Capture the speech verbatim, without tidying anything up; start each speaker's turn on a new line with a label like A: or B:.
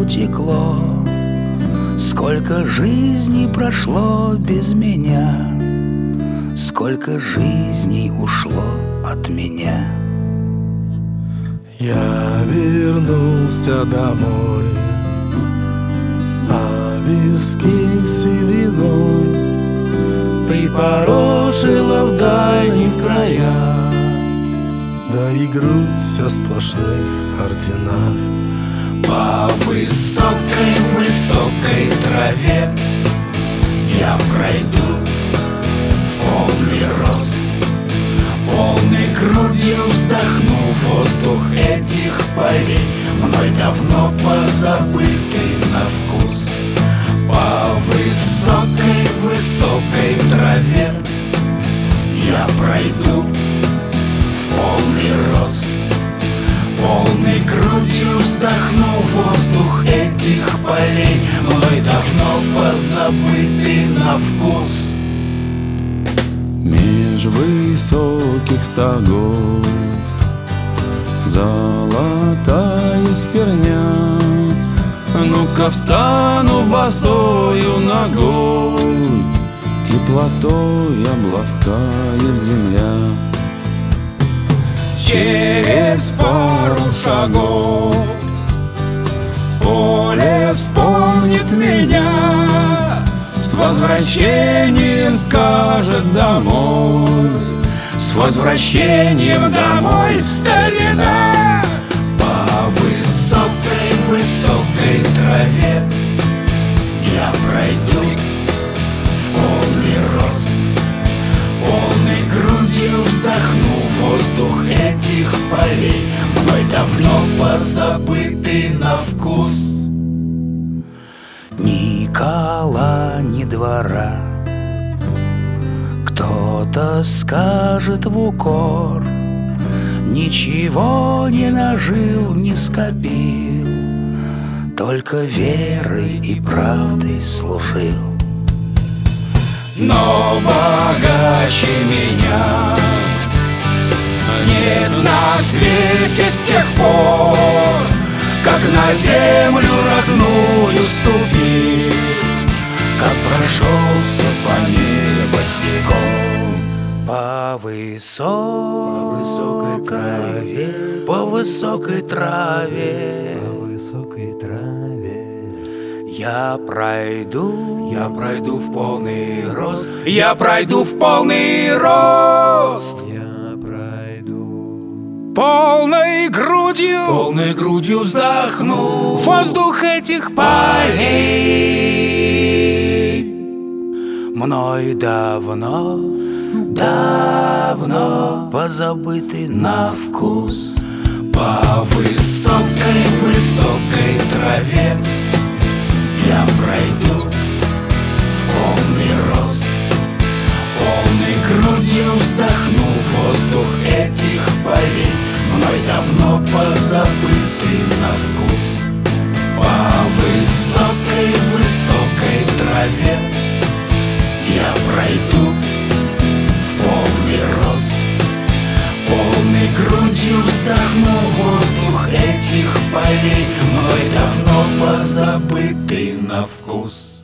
A: утекло, сколько жизней прошло без меня, сколько жизней ушло от меня.
B: Я вернулся домой, а виски сединой припорошила в дальних краях, да и грудь вся сплошных орденах.
A: По высокой-высокой траве я пройду в полный рост, полной грудью вздохну воздух этих полей, мной давно позабытый на вкус. По высокой-высокой траве я пройду в полный рост, полной грудью вздохну воздух этих полей, мной давно позабытый на вкус.
C: Меж высоких стогов золотая стерня, ну-ка встану босою ногой, теплотой обласкает земля. Через пару шагов поле вспомнит меня, с возвращением скажет домой, с возвращением домой, старина.
A: По высокой-высокой траве я пройду в полный рост, полной грудью вздохну воздух этих полей, мной давно позабытый на вкус. Ни кола, ни двора, кто-то скажет в укор, ничего не нажил, не скопил, только верой и правдой служил. Но богаче меня нет на свете с тех пор, как на землю родную ступил, как прошелся по ней босиком. По высокой траве, по высокой траве,
B: По высокой траве
A: я пройду, я пройду в полный рост, я пройду в полный рост.
B: я пройду,
A: Полной грудью, полной грудью вздохну воздух этих полей, мной давно, давно позабытый на вкус. По высокой-высокой траве я пройду в полный рост, полной грудью вздохну воздух этих полей, мной давно позабытый на вкус. По высокой-высокой траве я пройду в полный рост, полной грудью вздохну воздух этих полей, мной давно позабытый на вкус.